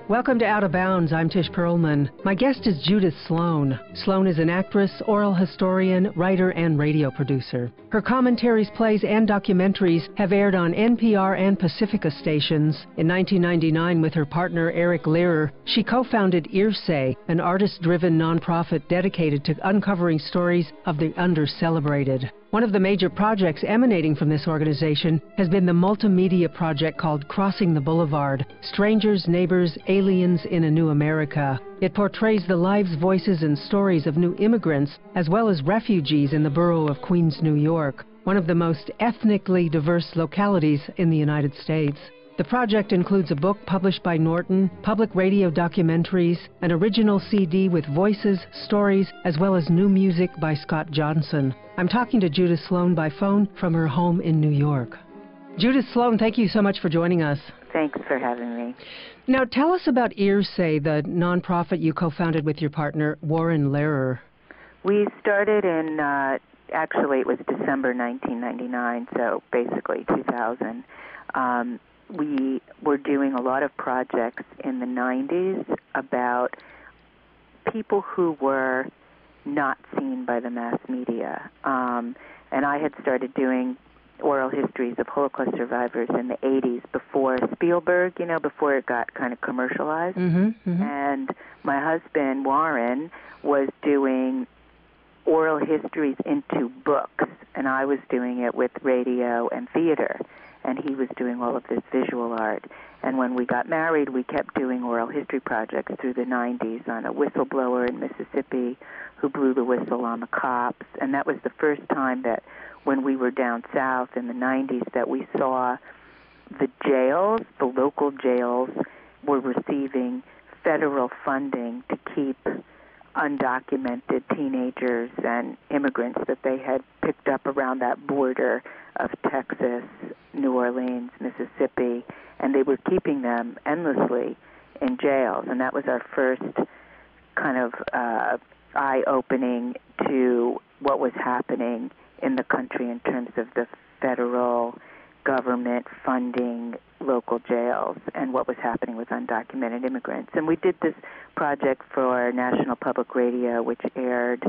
Welcome to Out of Bounds. I'm Tish Perlman. My guest is Judith Sloan. Sloan is an actress, oral historian, writer, and radio producer. Her commentaries, plays, and documentaries have aired on NPR and Pacifica stations. In 1999, with her partner Eric Learer, she co-founded Earsay, an artist-driven nonprofit dedicated to uncovering stories of the under-celebrated. One of the major projects emanating from this organization has been the multimedia project called Crossing the Boulevard, Strangers, Neighbors, Aliens in a New America. It portrays the lives, voices, and stories of new immigrants, as well as refugees in the borough of Queens, New York, one of the most ethnically diverse localities in the United States. The project includes a book published by Norton, public radio documentaries, an original CD with voices, stories, as well as new music by Scott Johnson. I'm talking to Judith Sloan by phone from her home in New York. Judith Sloan, thank you so much for joining us. Thanks for having me. Now, tell us about Earsay, the nonprofit you co-founded with your partner, Warren Lehrer. We started in, actually it was December 1999, so basically 2000. We were doing a lot of projects in the 90s about people who were not seen by the mass media. And I had started doing oral histories of Holocaust survivors in the 80s before Spielberg, before it got kind of commercialized. And my husband, Warren, was doing oral histories into books, and I was doing it with radio and theater. And he was doing all of this visual art. And when we got married, we kept doing oral history projects through the 90s on a whistleblower in Mississippi who blew the whistle on the cops. And that was the first time that when we were down south in the 90s that we saw the jails, the local jails, were receiving federal funding to keep undocumented teenagers and immigrants that they had picked up around that border of Texas, New Orleans, Mississippi, and they were keeping them endlessly in jails. And that was our first kind of eye-opening to what was happening in the country in terms of the federal government funding local jails and what was happening with undocumented immigrants. And we did this project for National Public Radio, which aired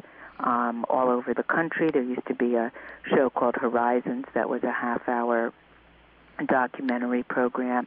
all over the country. There used to be a show called Horizons that was a half-hour documentary program,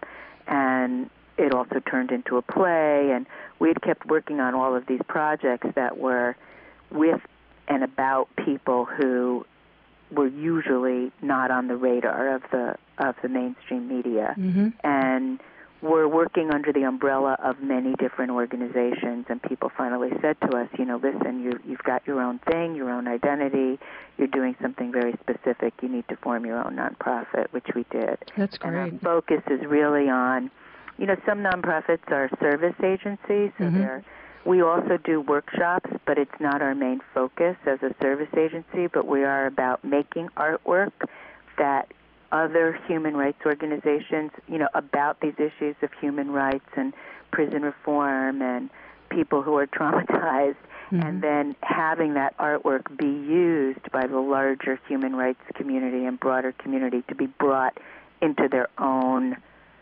and it also turned into a play. And we had kept working on all of these projects that were with and about people who were usually not on the radar of the mainstream media. And we're working under the umbrella of many different organizations, and people finally said to us, listen, you've got your own thing, your own identity, you're doing something very specific, you need to form your own nonprofit, which we did. That's great. And our focus is really on, some nonprofits are service agencies, so we also do workshops, but it's not our main focus as a service agency, but we are about making artwork that other human rights organizations, about these issues of human rights and prison reform and people who are traumatized, and then having that artwork be used by the larger human rights community and broader community to be brought into their own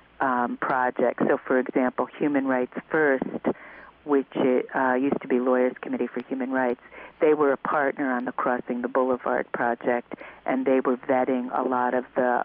projects. So, for example, Human Rights First, which used to be Lawyers Committee for Human Rights, they were a partner on the Crossing the Boulevard project, and they were vetting a lot of the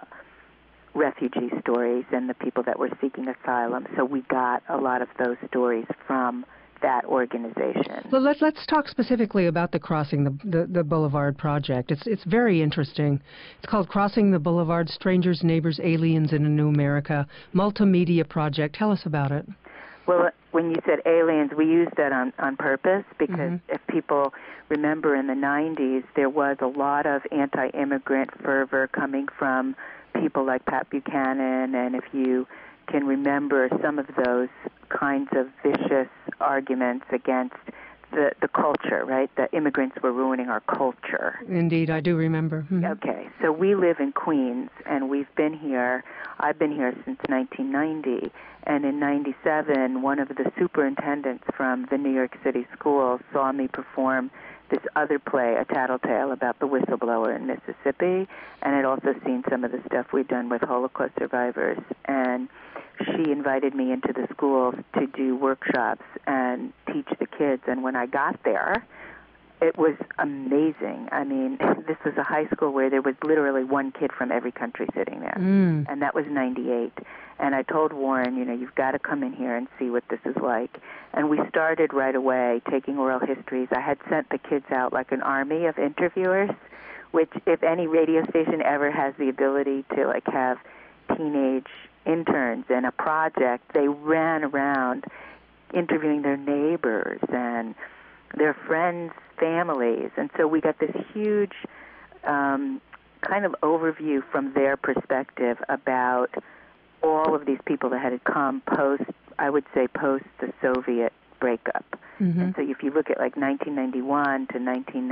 refugee stories and the people that were seeking asylum. So we got a lot of those stories from that organization. Well, let's talk specifically about the Crossing the Boulevard project. It's very interesting. It's called Crossing the Boulevard, Strangers, Neighbors, Aliens in a New America, multimedia project. Tell us about it. Well, when you said aliens, we used that on purpose because if people remember in the 90s, there was a lot of anti-immigrant fervor coming from people like Pat Buchanan, and if you can remember some of those kinds of vicious arguments against the culture, right? The immigrants were ruining our culture. Indeed, I do remember. Okay, so we live in Queens, and I've been here since 1990, and in 97, one of the superintendents from the New York City schools saw me perform this other play, A Tattletale, about the whistleblower in Mississippi, and had also seen some of the stuff we'd done with Holocaust survivors. And she invited me into the schools to do workshops and teach the kids. And when I got there, it was amazing. I mean, this was a high school where there was literally one kid from every country sitting there, and that was 98. And I told Warren, you've got to come in here and see what this is like. And we started right away taking oral histories. I had sent the kids out like an army of interviewers, which if any radio station ever has the ability to like have teenage interns in a project, they ran around interviewing their neighbors and their friends' families. And so we got this huge kind of overview from their perspective about all of these people that had come post the Soviet breakup. And so if you look at like 1991 to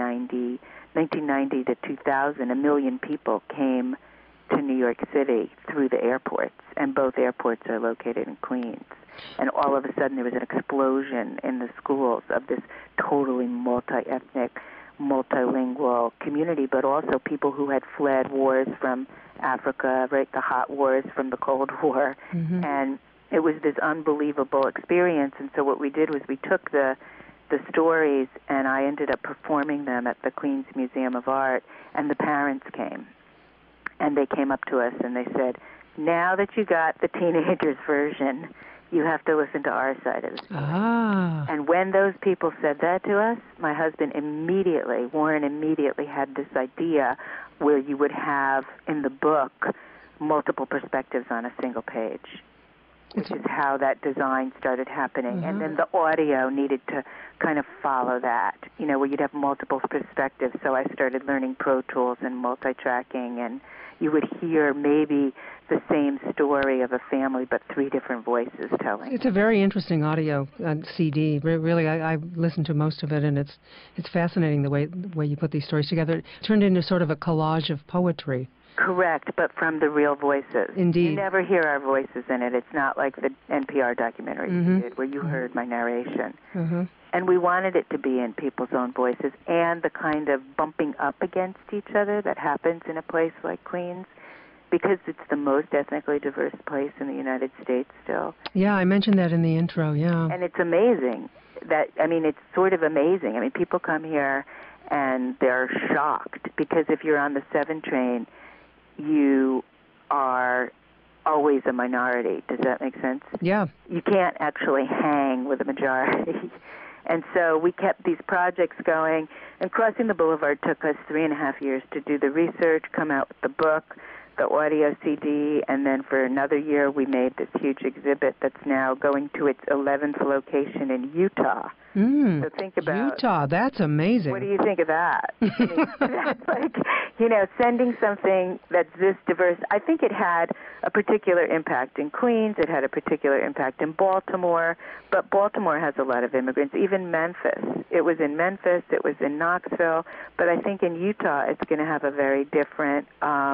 1990 to 2000, 1 million people came to New York City through the airports, and both airports are located in Queens. And all of a sudden there was an explosion in the schools of this totally multi-ethnic, multilingual community, but also people who had fled wars from Africa, right, the hot wars from the Cold War. And it was this unbelievable experience. And so what we did was we took the stories, and I ended up performing them at the Queens Museum of Art, and the parents came. And they came up to us and they said, now that you got the teenagers' version, you have to listen to our side of the story. And when those people said that to us, my husband Warren immediately had this idea where you would have in the book multiple perspectives on a single page, which is how that design started happening. And then the audio needed to kind of follow that, where you'd have multiple perspectives. So I started learning Pro Tools and multi-tracking, and you would hear maybe the same story of a family, but 3 different voices telling. It's a very interesting audio CD. Really, I listened to most of it, and it's fascinating the way you put these stories together. It turned into sort of a collage of poetry. Correct, but from the real voices. Indeed. You never hear our voices in it. It's not like the NPR documentary you did, where you heard my narration. And we wanted it to be in people's own voices, and the kind of bumping up against each other that happens in a place like Queens, because it's the most ethnically diverse place in the United States still. Yeah, I mentioned that in the intro, yeah. And it's amazing. It's sort of amazing. People come here and they're shocked, because if you're on the 7 train, you are always a minority. Does that make sense? Yeah. You can't actually hang with a majority. And so we kept these projects going, and Crossing the Boulevard took us 3.5 years to do the research, come out with the book, the audio CD, and then for another year we made this huge exhibit that's now going to its 11th location in Utah. So think about Utah. That's amazing. What do you think of that? That's like, sending something that's this diverse. I think it had a particular impact in Queens. It had a particular impact in Baltimore. But Baltimore has a lot of immigrants. Even Memphis. It was in Memphis. It was in Knoxville. But I think in Utah it's going to have a very different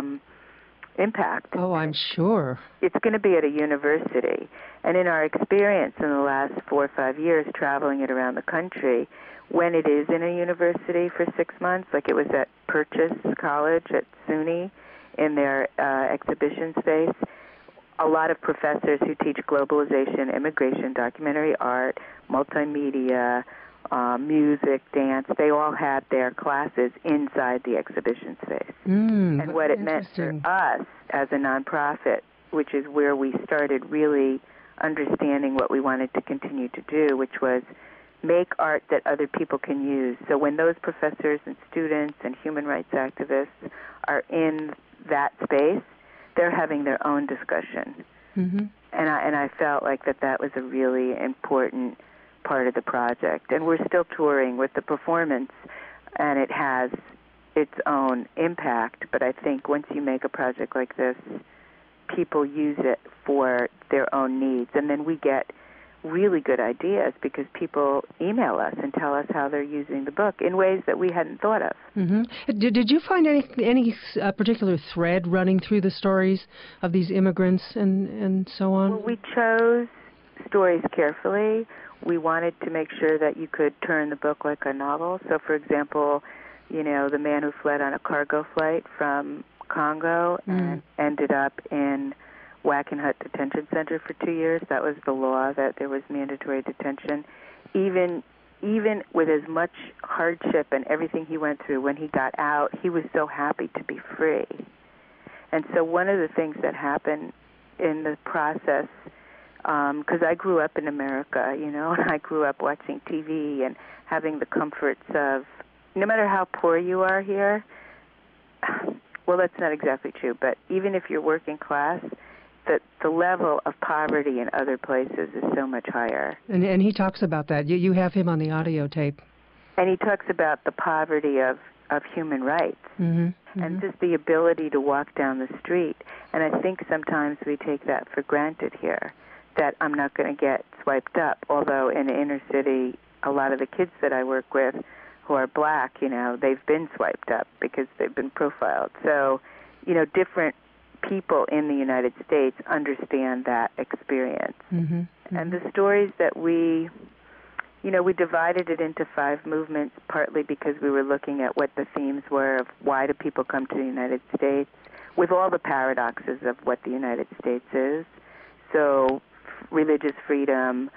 impact. Oh, I'm sure. It's going to be at a university. And in our experience in the last 4 or 5 years traveling it around the country, when it is in a university for 6 months, like it was at Purchase College at SUNY in their exhibition space, a lot of professors who teach globalization, immigration, documentary art, multimedia, music, dance, they all had their classes inside the exhibition space. And what it meant for us as a nonprofit, which is where we started really understanding what we wanted to continue to do, which was make art that other people can use. So when those professors and students and human rights activists are in that space, they're having their own discussion. And I felt like that was a really important part of the project. And we're still touring with the performance, and it has its own impact. But I think once you make a project like this, people use it for their own needs. And then we get really good ideas because people email us and tell us how they're using the book in ways that we hadn't thought of. Did you find any particular thread running through the stories of these immigrants and so on? Well, we chose stories carefully. We wanted to make sure that you could turn the book like a novel. So, for example, the man who fled on a cargo flight from Congo and ended up in Wackenhut Detention Center for 2 years. That was the law, that there was mandatory detention. Even with as much hardship and everything he went through, when he got out, he was so happy to be free. And so one of the things that happened in the process, because I grew up in America, and I grew up watching TV and having the comforts of, no matter how poor you are here, well, that's not exactly true, but even if you're working class, the level of poverty in other places is so much higher. And he talks about that. You have him on the audio tape. And he talks about the poverty of human rights, and just the ability to walk down the street. And I think sometimes we take that for granted here, that I'm not going to get swiped up, although in the inner city, a lot of the kids that I work with who are black, they've been swiped up because they've been profiled. So, different people in the United States understand that experience. And the stories that we divided it into 5 movements, partly because we were looking at what the themes were of why do people come to the United States, with all the paradoxes of what the United States is. So religious freedom,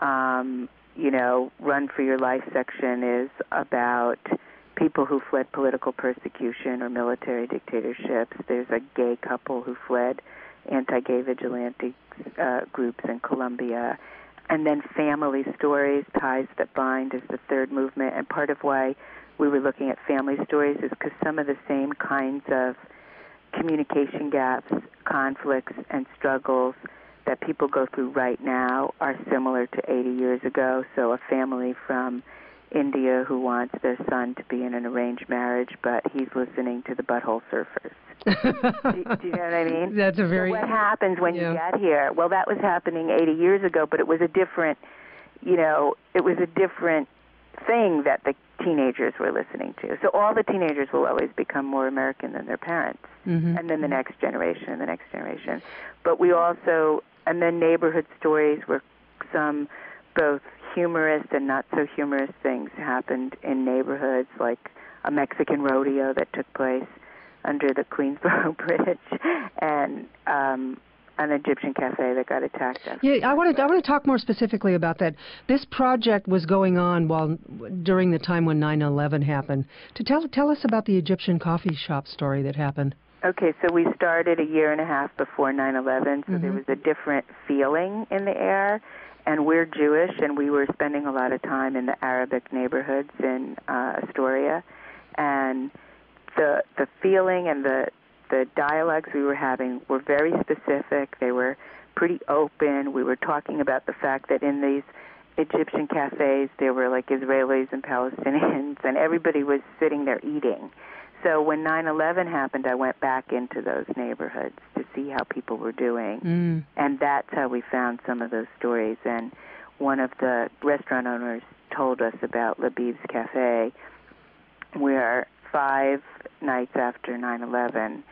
Run for Your Life section is about people who fled political persecution or military dictatorships. There's a gay couple who fled anti-gay vigilante groups in Colombia. And then family stories, Ties That Bind, is the 3rd movement. And part of why we were looking at family stories is because some of the same kinds of communication gaps, conflicts, and struggles that people go through right now are similar to 80 years ago. So a family from India who wants their son to be in an arranged marriage, but he's listening to the Butthole Surfers. do you know what I mean? That's a very... So what happens when you get here? Well, that was happening 80 years ago, but it was a different, thing that the teenagers were listening to. So all the teenagers will always become more American than their parents, and then the next generation and the next generation. But we also, and then neighborhood stories where some both humorous and not so humorous things happened in neighborhoods, like a Mexican rodeo that took place under the Queensboro Bridge, and an Egyptian cafe that got attacked. Yeah, I want to talk more specifically about that. This project was going on during the time when 9/11 happened. To tell us about the Egyptian coffee shop story that happened. Okay, so we started a year and a half before 9/11, so there was a different feeling in the air. And we're Jewish, and we were spending a lot of time in the Arabic neighborhoods in Astoria, and the feeling and the dialogues we were having were very specific. They were pretty open. We were talking about the fact that in these Egyptian cafes there were like Israelis and Palestinians, and everybody was sitting there eating. So when 9/11 happened, I went back into those neighborhoods to see how people were doing, and that's how we found some of those stories. And one of the restaurant owners told us about Labib's Cafe, where 5 nights after 9/11,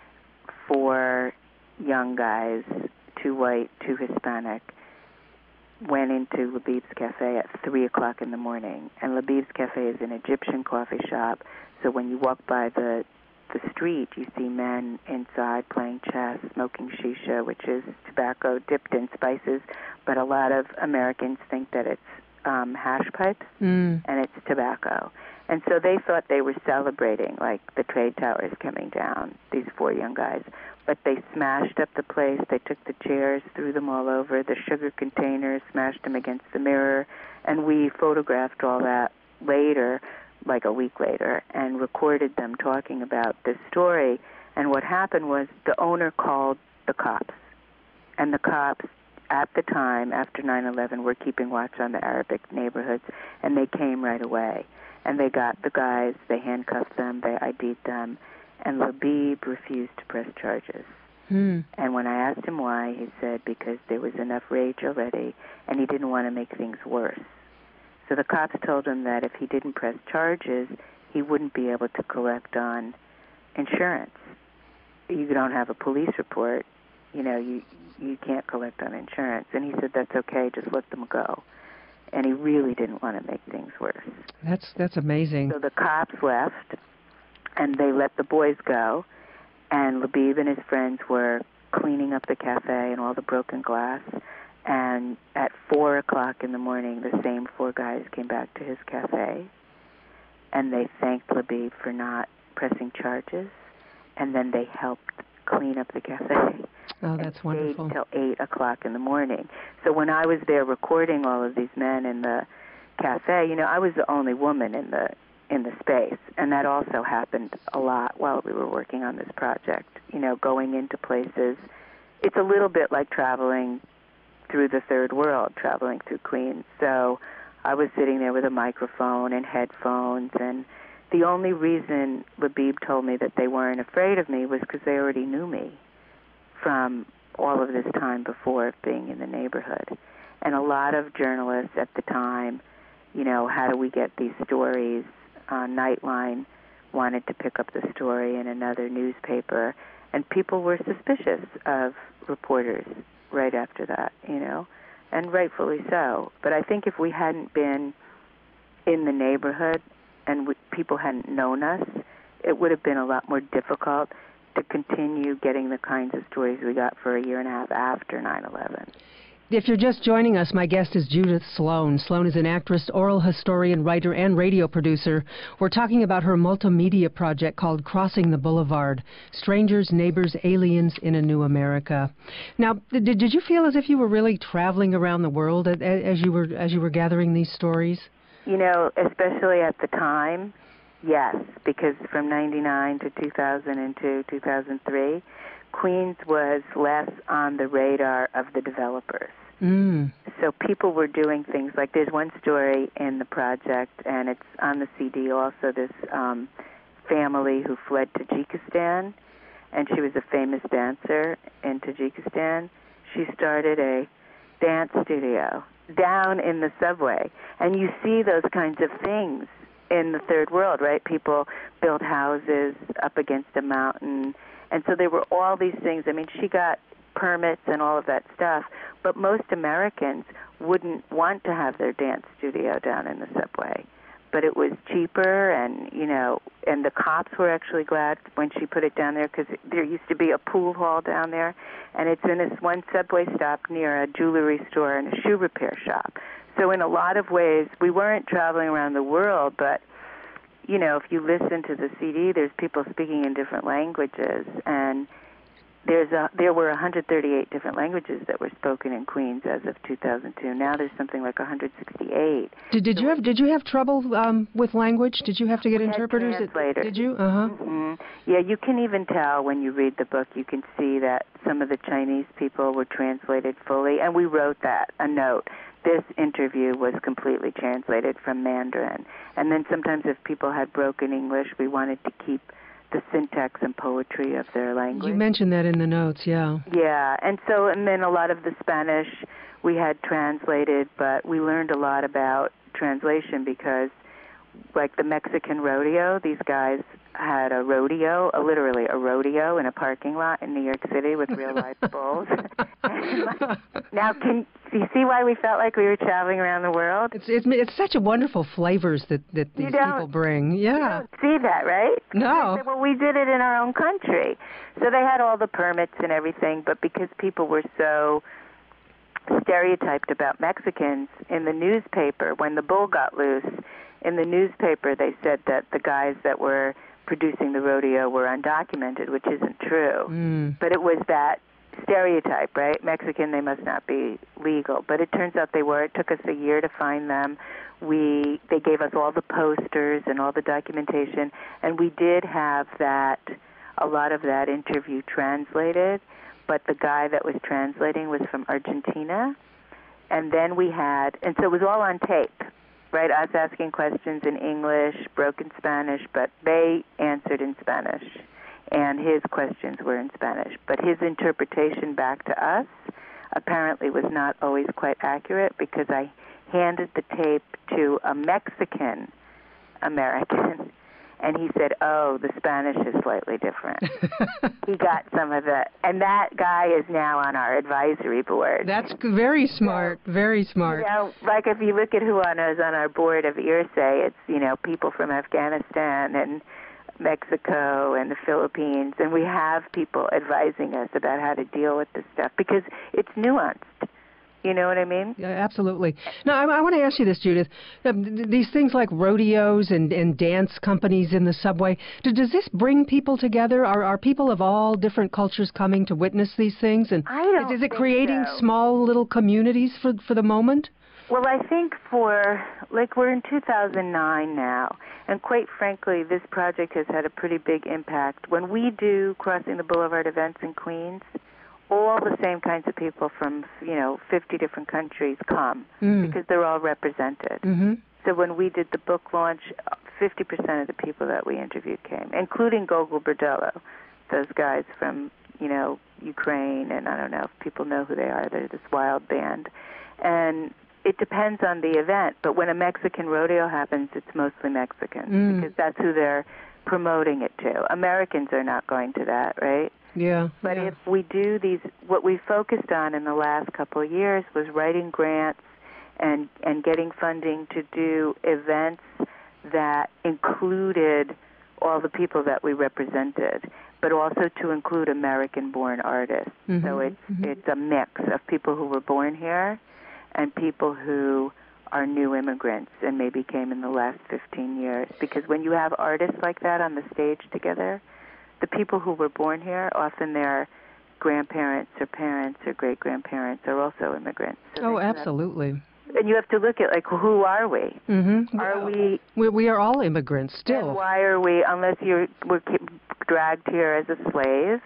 4 young guys, 2 white, 2 Hispanic, went into Labib's Cafe at 3 o'clock in the morning. And Labib's Cafe is an Egyptian coffee shop, so when you walk by the street, you see men inside playing chess, smoking shisha, which is tobacco dipped in spices, but a lot of Americans think that it's hash pipes, and it's tobacco. And so they thought they were celebrating, like the trade towers coming down, these 4 young guys. But they smashed up the place. They took the chairs, threw them all over, the sugar containers, smashed them against the mirror. And we photographed all that later, like a week later, and recorded them talking about this story. And what happened was the owner called the cops. And the cops, at the time, after 9/11, were keeping watch on the Arabic neighborhoods, and they came right away. And they got the guys, they handcuffed them, they ID'd them, and Labib refused to press charges. And when I asked him why, he said because there was enough rage already, and he didn't want to make things worse. So the cops told him that if he didn't press charges, he wouldn't be able to collect on insurance. You don't have a police report, you can't collect on insurance. And he said, that's okay, just let them go. And he really didn't want to make things worse. That's amazing. So the cops left, and they let the boys go, and Labib and his friends were cleaning up the cafe and all the broken glass. And at 4 o'clock in the morning, the same 4 guys came back to his cafe, and they thanked Labib for not pressing charges, and then they helped clean up the cafe. Oh, that's wonderful. Stayed till 8 o'clock in the morning. So when I was there recording all of these men in the cafe, I was the only woman in the space, and that also happened a lot while we were working on this project. Going into places, it's a little bit like traveling through the third world, traveling through Queens. So I was sitting there with a microphone and headphones, and the only reason Labib told me that they weren't afraid of me was because they already knew me from all of this time before being in the neighborhood. And a lot of journalists at the time, how do we get these stories? Nightline wanted to pick up the story in another newspaper, and people were suspicious of reporters right after that, and rightfully so. But I think if we hadn't been in the neighborhood and people hadn't known us, it would have been a lot more difficult to continue getting the kinds of stories we got for a year and a half after 9/11. If you're just joining us, my guest is Judith Sloan. Sloan is an actress, oral historian, writer, and radio producer. We're talking about her multimedia project called Crossing the Boulevard, Strangers, Neighbors, Aliens in a New America. Now, did you feel as if you were really traveling around the world as you were gathering these stories? Especially at the time, yes, because from 99 to 2002, 2003, Queens was less on the radar of the developers. So people were doing things like, there's one story in the project, and it's on the CD also, this family who fled Tajikistan, and she was a famous dancer in Tajikistan. She started a dance studio down in the subway. And you see those kinds of things in the third world, right? People build houses up against a mountain. And so there were all these things. I mean, she got permits and all of that stuff, but most Americans wouldn't want to have their dance studio down in the subway. But it was cheaper, and, and the cops were actually glad when she put it down there, because there used to be a pool hall down there, and it's in this one subway stop near a jewelry store and a shoe repair shop. So in a lot of ways, we weren't traveling around the world, but if you listen to the CD, there's people speaking in different languages, and there were 138 different languages that were spoken in Queens as of 2002. Now there's something like 168. Did you have trouble with language? Did you have to get interpreters? Translators. Did you? Mm-hmm. Yeah, you can even tell when you read the book. You can see that some of the Chinese people were translated fully, and we wrote that, a note. This interview was completely translated from Mandarin. And then sometimes if people had broken English, we wanted to keep the syntax and poetry of their language. You mentioned that in the notes, yeah. Yeah, and then a lot of the Spanish we had translated, but we learned a lot about translation because, like the Mexican rodeo, these guys had literally a rodeo in a parking lot in New York City with real live bulls. Now, can you see why we felt like we were traveling around the world? It's such a wonderful flavors that these people bring. Yeah. You don't see that, right? No. Well, we did it in our own country. So they had all the permits and everything, but because people were so stereotyped about Mexicans in the newspaper, when the bull got loose, in the newspaper they said that the guys that were producing the rodeo were undocumented, which isn't true. But it was that stereotype, right? Mexican, they must not be legal. But it turns out they were. It took us a year to find them. They gave us all the posters and all the documentation, and we did have a lot of that interview translated, but the guy that was translating was from Argentina. And then and so it was all on tape, right? Us asking questions in English, broken Spanish, but they answered in Spanish. And his questions were in Spanish. But his interpretation back to us apparently was not always quite accurate, because I handed the tape to a Mexican American, and he said, oh, the Spanish is slightly different. He got some of it. And that guy is now on our advisory board. That's very smart, very smart. Like if you look at who is on our board of IRSE, it's, people from Afghanistan and Mexico and the Philippines, and we have people advising us about how to deal with this stuff because it's nuanced. You know what I mean? Yeah, absolutely. Now, I want to ask you this, Judith. These things like rodeos and dance companies in the subway, does this bring people together? Are people of all different cultures coming to witness these things? And I don't is it think creating so. small little communities for the moment? Well, I think we're in 2009 now, and quite frankly, this project has had a pretty big impact. When we do Crossing the Boulevard events in Queens, all the same kinds of people from, 50 different countries come because they're all represented. Mm-hmm. So when we did the book launch, 50% of the people that we interviewed came, including Gogol Bordello, those guys from, Ukraine, and I don't know if people know who they are. They're this wild band. And it depends on the event, but when a Mexican rodeo happens, it's mostly Mexicans because that's who they're promoting it to. Americans are not going to that, right? Yeah. But if we do these, what we focused on in the last couple of years was writing grants and getting funding to do events that included all the people that we represented, but also to include American-born artists. Mm-hmm. So it's a mix of people who were born here and people who are new immigrants and maybe came in the last 15 years. Because when you have artists like that on the stage together, the people who were born here, often their grandparents or parents or great-grandparents are also immigrants. So absolutely. And you have to look at, who are we? Mm-hmm. Are we are all immigrants still. And why are we, unless you were dragged here as a slave,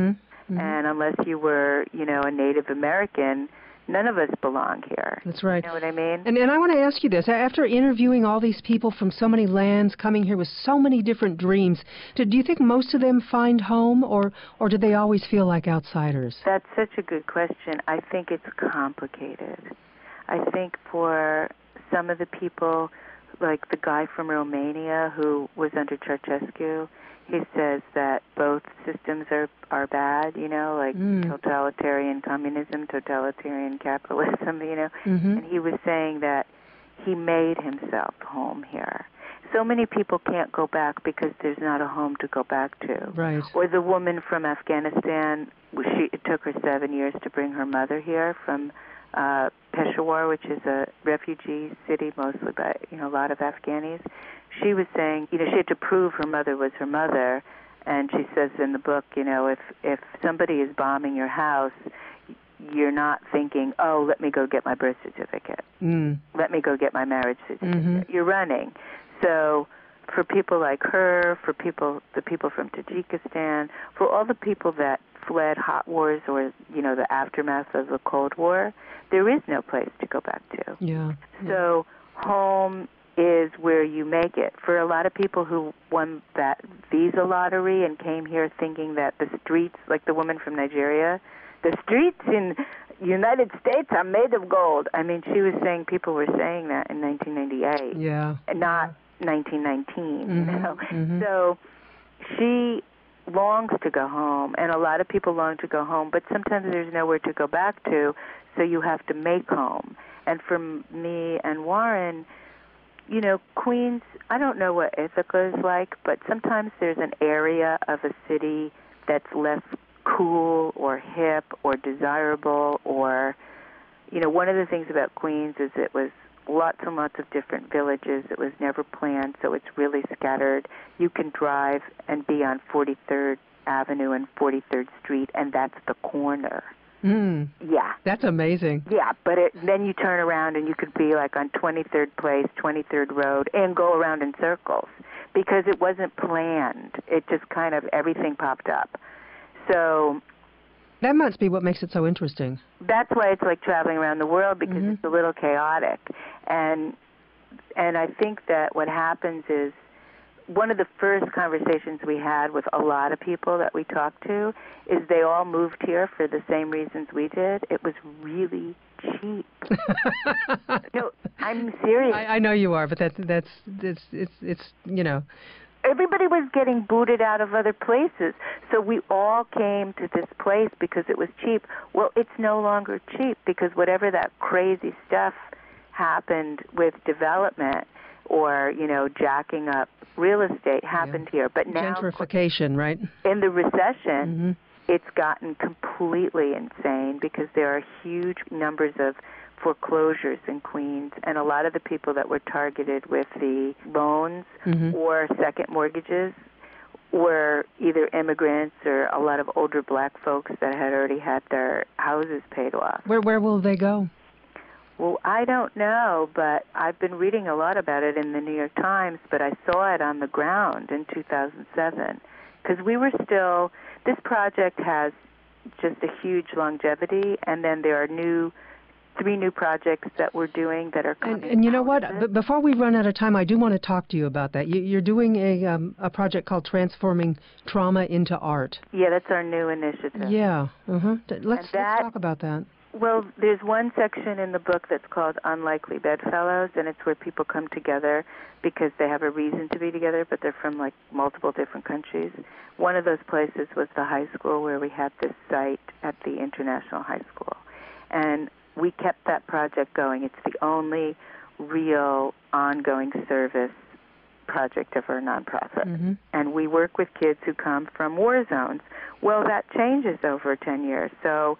and unless you were, a Native American, none of us belong here. That's right. You know what I mean? And I want to ask you this. After interviewing all these people from so many lands, coming here with so many different dreams, do you think most of them find home, or do they always feel like outsiders? That's such a good question. I think it's complicated. I think for some of the people, like the guy from Romania who was under Ceausescu, he says that both systems are bad, totalitarian communism, totalitarian capitalism, And he was saying that he made himself home here. So many people can't go back because there's not a home to go back to. Right. Or the woman from Afghanistan, it took her 7 years to bring her mother here from Peshawar, which is a refugee city mostly by, a lot of Afghanis. She was saying, she had to prove her mother was her mother, and she says in the book, if somebody is bombing your house, you're not thinking, oh, let me go get my birth certificate. Let me go get my marriage certificate. Mm-hmm. You're running. So for people like her, for the people from Tajikistan, for all the people that fled hot wars or, the aftermath of the Cold War, there is no place to go back to. Yeah. So home is where you make it. For a lot of people who won that visa lottery and came here thinking that the streets, like the woman from Nigeria, the streets in United States are made of gold. I mean, she was saying people were saying that in 1998. Yeah. And not 1919, So she longs to go home, and a lot of people long to go home, but sometimes there's nowhere to go back to, so you have to make home. And for me and Warren, Queens, I don't know what Ithaca is like, but sometimes there's an area of a city that's less cool or hip or desirable or, one of the things about Queens is it was lots and lots of different villages. It was never planned, so it's really scattered. You can drive and be on 43rd Avenue and 43rd Street, and that's the corner. Yeah. That's amazing. Yeah, but then you turn around and you could be like on 23rd Place, 23rd Road, and go around in circles because it wasn't planned. It just kind of, everything popped up. So that must be what makes it so interesting. That's why it's like traveling around the world, because it's a little chaotic. And I think that what happens is, one of the first conversations we had with a lot of people that we talked to is they all moved here for the same reasons we did. It was really cheap. No, I'm serious. I know you are, but it's Everybody was getting booted out of other places, so we all came to this place because it was cheap. Well, it's no longer cheap because whatever that crazy stuff happened with development, or, jacking up real estate happened here. But now, gentrification, right? In the recession, it's gotten completely insane because there are huge numbers of foreclosures in Queens, and a lot of the people that were targeted with the loans or second mortgages were either immigrants or a lot of older black folks that had already had their houses paid off. Where will they go? Well, I don't know, but I've been reading a lot about it in the New York Times, but I saw it on the ground in 2007 because we were still, this project has just a huge longevity, and then there are 3 new projects that we're doing that are coming. And you know what? Before we run out of time, I do want to talk to you about that. You're doing a project called Transforming Trauma into Art. Yeah, that's our new initiative. Yeah. Let's talk about that. Well, there's one section in the book that's called Unlikely Bedfellows, and it's where people come together because they have a reason to be together, but they're from multiple different countries. One of those places was the high school where we had this site at the International High School. And we kept that project going. It's the only real ongoing service project of our nonprofit. And we work with kids who come from war zones. Well, that changes over 10 years. So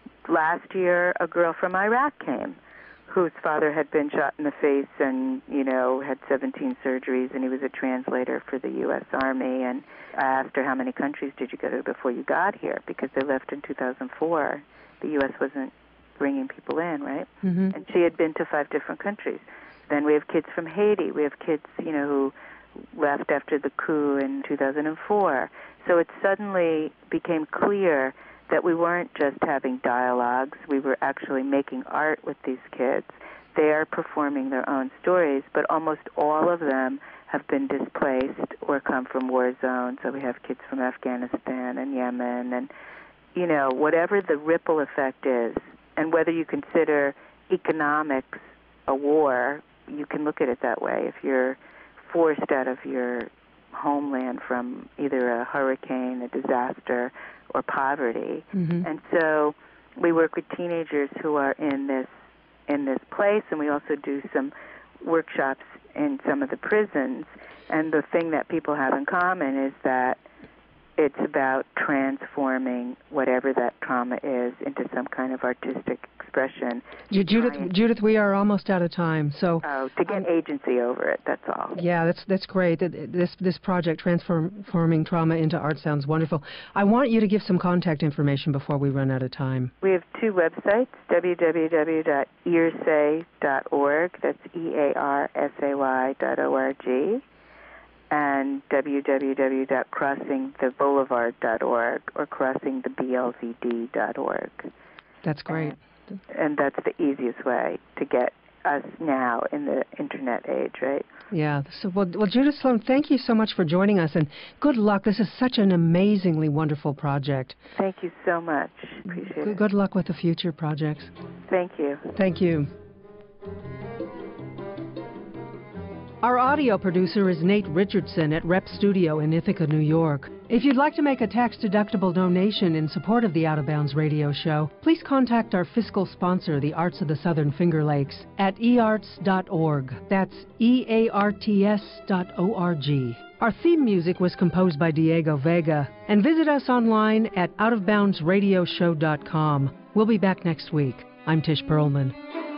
last year, a girl from Iraq came whose father had been shot in the face and, had 17 surgeries, and he was a translator for the U.S. Army. And I asked her, how many countries did you go to before you got here? Because they left in 2004. The U.S. wasn't bringing people in, right? And she had been to 5 different countries. Then we have kids from Haiti. We have kids, who left after the coup in 2004. So it suddenly became clear that we weren't just having dialogues. We were actually making art with these kids. They are performing their own stories, but almost all of them have been displaced or come from war zones. So we have kids from Afghanistan and Yemen and, whatever the ripple effect is. And whether you consider economics a war, you can look at it that way. If you're forced out of your homeland from either a hurricane, a disaster, or poverty. And so we work with teenagers who are in this place, and we also do some workshops in some of the prisons. And the thing that people have in common is that it's about transforming whatever that trauma is into some kind of artistic expression. Judith, we are almost out of time. So to get agency over it, that's all. Yeah, that's great. This project, Transforming Trauma into Art, sounds wonderful. I want you to give some contact information before we run out of time. We have 2 websites, www.earsay.org, that's EARSAY.org, and www.crossingtheboulevard.org or crossingtheblvd.org. That's great. And that's the easiest way to get us now in the Internet age, right? Yeah. So, well, Judith Sloan, thank you so much for joining us, and good luck. This is such an amazingly wonderful project. Thank you so much. Appreciate it. Good luck with the future projects. Thank you. Thank you. Our audio producer is Nate Richardson at Rep Studio in Ithaca, New York. If you'd like to make a tax-deductible donation in support of the Out of Bounds radio show, please contact our fiscal sponsor, the Arts of the Southern Finger Lakes, at earts.org. That's EARTS.org. Our theme music was composed by Diego Vega. And visit us online at outofboundsradioshow.com. We'll be back next week. I'm Tish Perlman.